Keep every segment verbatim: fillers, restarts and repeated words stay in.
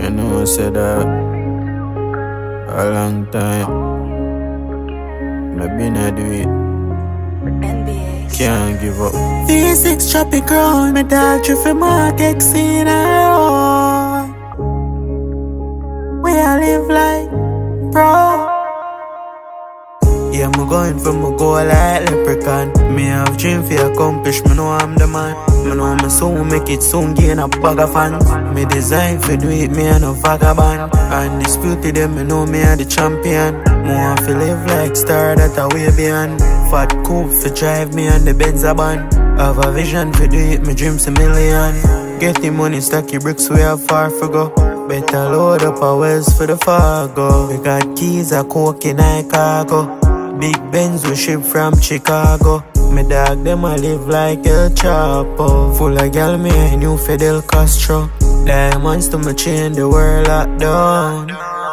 You know I said that a long time. Maybe not do it. N B A. Can't give up. V six chopping crown, my dog drift mark X in a row. We all live like bro. Yeah, I'm going from a goal like leprechaun. Me have dream for accomplish, me know I'm the man. Me know me soon make it soon gain a bag of fans. Me design for do it, me and a vagabond. Undisputed them, me know me are the champion. More fi live like star that a way beyond. Fat coupe for drive me on the Benz a band. Have a vision for do it, me dreams a million. Get the money, stack your bricks, we have far for go. Better load up our wells for the Fargo. We got keys, a coke in a cargo. Big Benz we ship from Chicago. Me dog them a live like El Chapo. Full of gal me I knew Fidel Castro. Diamonds to me chain the world locked down.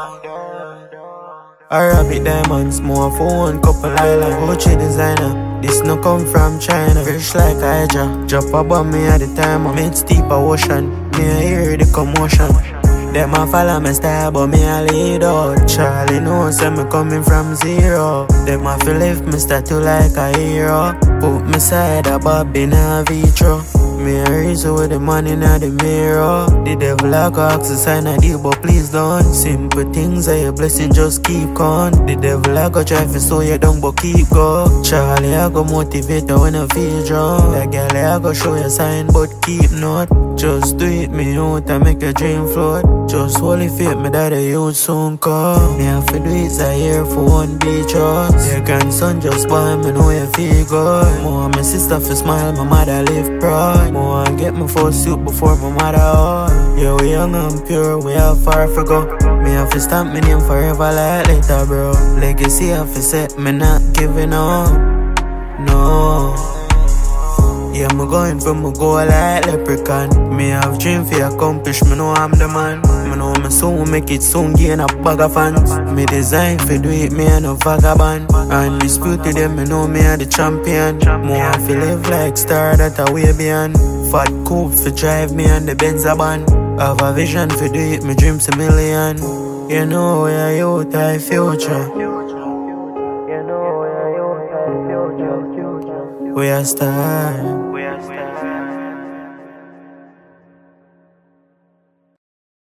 Arabic diamonds more for one couple island. Gucci designer, this no come from China. Fresh like Hydra, drop a bomb me at the time. I'm in deep ocean, me I hear the commotion. Them a follow me style, but me a lead out. Charlie knows that me coming from zero. Them a feel lift me statue like a hero. Put me side a bob in a vitro. Me a reason with the money in the mirror. The devil a go ask to sign a deal, but please don't. Simple things are your blessing, just keep on. The devil a go try to slow you down, but keep go. Charlie a go motivate you when I feel drunk. That girl a go show you sign, but keep not. Just do it, me out and make a dream float. Just holy faith, me that a youth soon come. Me have to do it a year for one beach house. Your grandson just born, me know you feel good. More my sister for smile, my mother live proud. More I get my first suit before my mother out. Yeah, we young and pure, we have far for go. Me have to stamp my name forever like later, bro. Legacy have to set, me not giving up. No. Yeah, I'm going from a goal like leprechaun. Me have dream for accomplish, me know I'm the man. Me know me soon make it soon gain a bag of fans. Me design for do it, me and a vagabond. Undisputed them, me know me are the champion. More fi live like star that a way beyond. Fat coupe for drive me on the Benz a band. Have a vision for do it, me dreams a million. You know we are youth, I future. We are star.